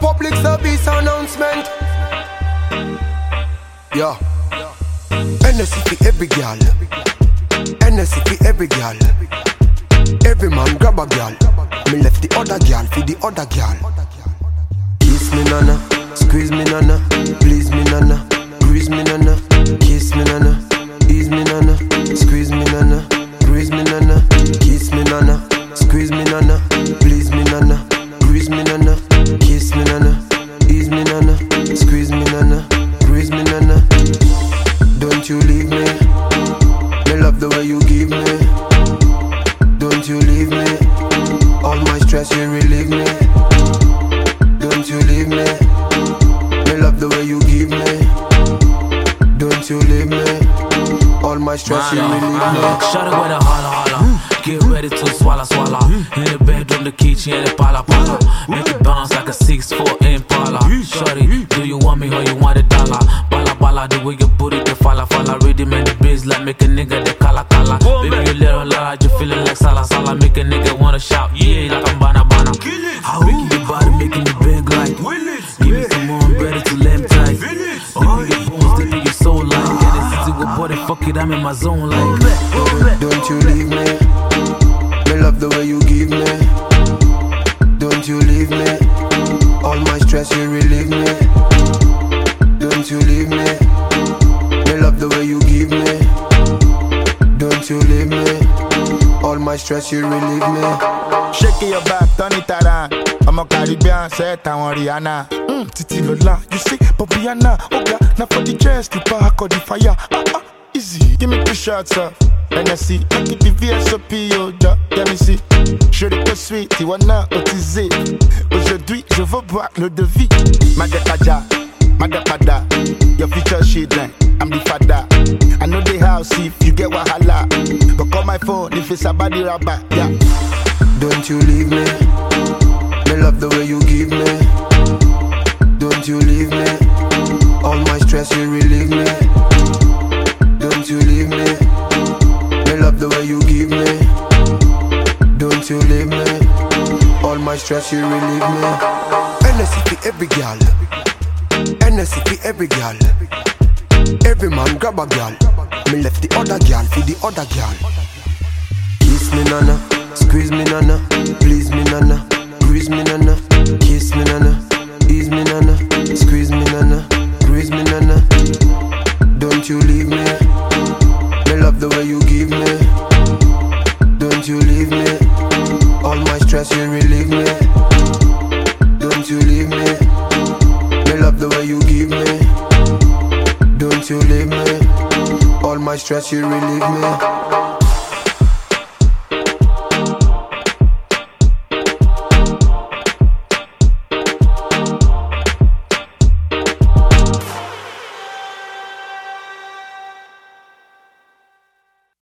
public service announcement. Yeah. NSC for every girl. NSC for every girl. Every man grab a girl. Me left the other girl for the other girl. Kiss me nana, squeeze me nana, please me nana, grease me nana, kiss me nana, ease me nana, squeeze me nana, grease me nana, kiss me nana, squeeze me nana, please me nana, grease me nana, kiss me nana, ease me nana, squeeze me nana, grease me nana. Don't you leave me, me love the way you give me. Don't you leave me, all my stress you relieve me. Don't you leave me, me love the way you give me. Don't you leave me, all my stress you relieve me. Shut it with a holla holla, get ready to swallow swallow. In the bedroom, the kitchen, and the pala pala. Make it bounce like a 6'4" Impala. Shorty, do you want me or you want a dollar? Bala bala, the way you put it, the falla falla. Rhythm and the biz like make a nigga the kala kala. Baby, you little large, you feeling like sala sala. Make a nigga wanna shout, yeah, like I'm bana bana. Making your body, making you big like. Give me some more, I'm ready to let me tight. Give me your bones, they make your soul like. And it's easy with body, fuck it, I'm in my zone like. Don't you leave me, me love the way you give me. Don't you leave me, all my stress you relieve me. Don't you leave me, me love the way you give me. Don't you leave me, all my stress you relieve me. Shaking your back, turn it around. I'm a Caribbean, set I want Rihanna. Titi Lola, you see, Popiana. Oga, now for the chest, the park or the fire. Easy, give me 2 shots up. NSC, make it the VSOP, yo, let me see. Je l'ai que sweet, tu wanna autisé. Aujourd'hui, je veux boire l'eau de vie. Madekaja, Madapada, your future children, I'm the father. I know the house if you get wahala. But call my phone if it's a body rapper, yeah. Don't you leave me, me love the way you give me. Don't you leave me, all my stress you relieve me. Don't you leave me, me love the way you give me. Don't you leave me, all my stress you relieve me. NSC for every girl, NSC for every girl. Every man grab a girl. Me left the other girl for the other girl. Kiss me nana, squeeze me nana, please me nana, grease me nana, kiss me nana, ease me nana, squeeze me nana, grease me nana. Don't you leave me, me love the way you give me. Don't you leave me, all my stress you relieve me. Don't you leave me, me love the way you give me. Don't you leave me, all my stress you relieve me.